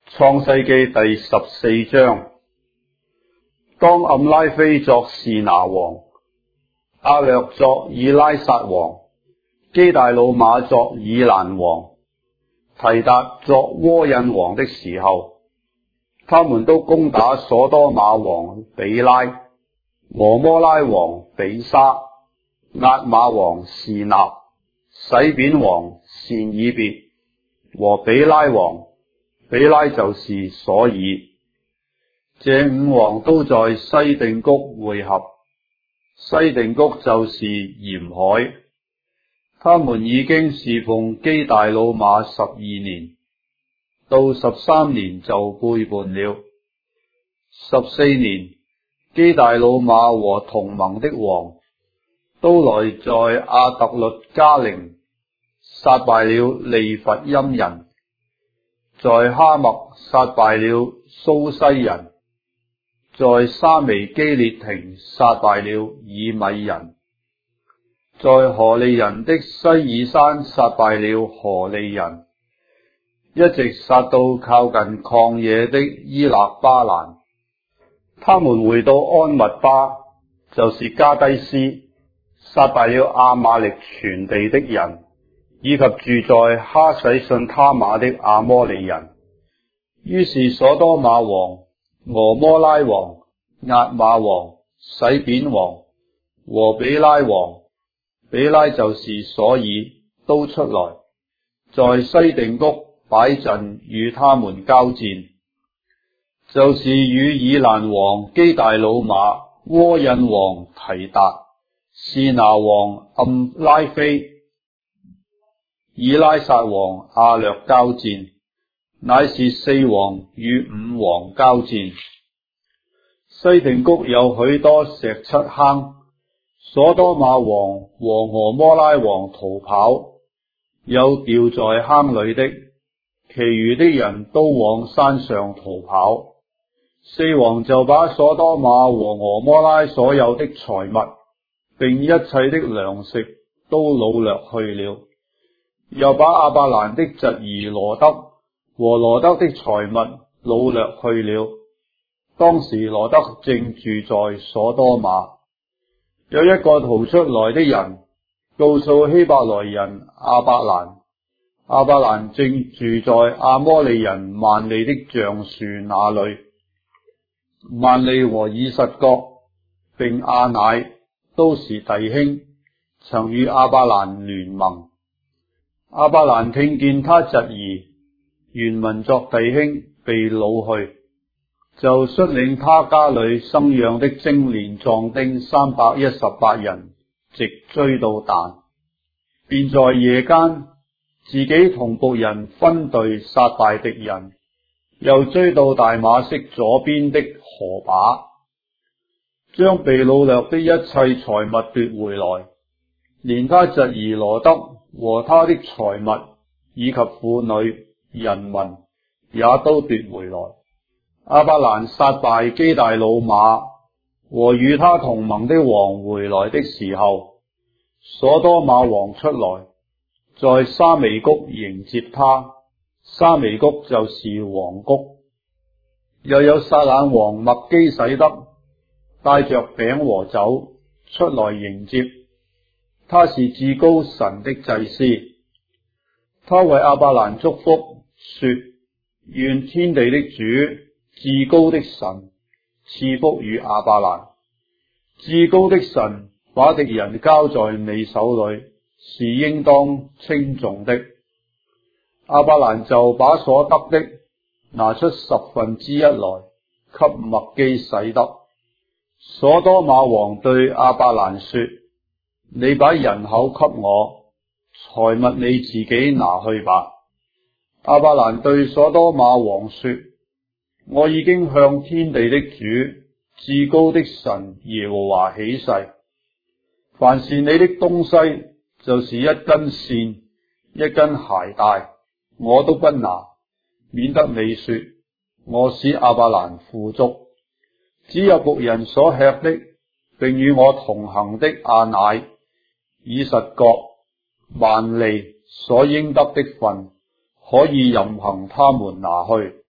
創世記第14章，當暗拉菲作示拿王，亞略作以拉撒王，基大老瑪作以蘭王，提達作窩印王的時候，他們都攻打所多瑪王比拉、俄摩拉王比沙、押瑪王示納、洗扁王善以別和比拉王。比拉就是所以，這五王都在西定谷會合。西定谷就是鹽海。他們已經侍奉基大老瑪12年，到13年就背叛了。14年，基大老瑪和同盟的王都來在亞特律加陵殺敗了利弗音人，在哈麥殺敗了蘇西人，在沙微基列亭殺敗了以米人，在何利人的西爾山殺敗了何利人，一直殺到靠近曠野的伊勒巴蘭。他們回到安密巴，就是加低斯，殺敗了亞瑪力全地的人，以及住在哈洗遜他瑪的亞摩利人。於是所多瑪王、俄摩拉王、押瑪王、洗扁王和比拉王，比拉就是所以，都出來，在西定谷擺陣與他們交戰，就是與以蘭王基大老瑪、窩印王提達、示拿王暗拉菲、以拉撒王亞略交戰，乃是4王與5王交戰。西定谷有許多石漆坑，所多瑪王和俄摩拉王逃跑，有掉在坑裏的，其餘的人都往山上逃跑。4王就把所多瑪和俄摩拉所有的財物並一切的糧食都擄掠去了，又把亞伯蘭的侄兒羅得和羅得的財物擄掠去了。當時羅得正住在所多瑪。有一個逃出來的人告訴希伯來人亞伯蘭，亞伯蘭正住在亞摩利人幔利的橡樹那裏。幔利和以實各並亞乃都是弟兄，曾與亞伯蘭聯盟。亞伯蘭聽見他侄兒原文作弟兄被擄去，就率領他家裏生養的精練壯丁318人，直追到但，便在夜間自己同僕人分隊殺敗敵人，又追到大馬色左邊的河把，將被擄掠的一切財物奪回來，連他侄兒羅得和他的財物以及婦女人民也都奪回來。亞伯蘭殺敗基大老瑪和與他同盟的王回來的時候，所多瑪王出來，在沙微谷迎接他。沙微谷就是王谷。又有撒冷王麥基洗德帶着餅和酒出來迎接，他是至高神的祭司。他為亞伯蘭祝福，說：願天地的主至高的神賜福與亞伯蘭。至高的神把敵人交在你手裏，是應當稱頌的。亞伯蘭就把所得的拿出1/10來給麥基洗德。所多瑪王對亞伯蘭說：你把人口給我，財物你自己拿去吧。亞伯蘭對所多瑪王說：我已經向天地的主至高的神耶和華起誓，凡是你的東西，就是一根線、一根鞋帶，我都不拿，免得你說我使亞伯蘭富足。只有僕人所吃的，並與我同行的亞乃、以實各、幔利所應得的分，可以任憑他們拿去。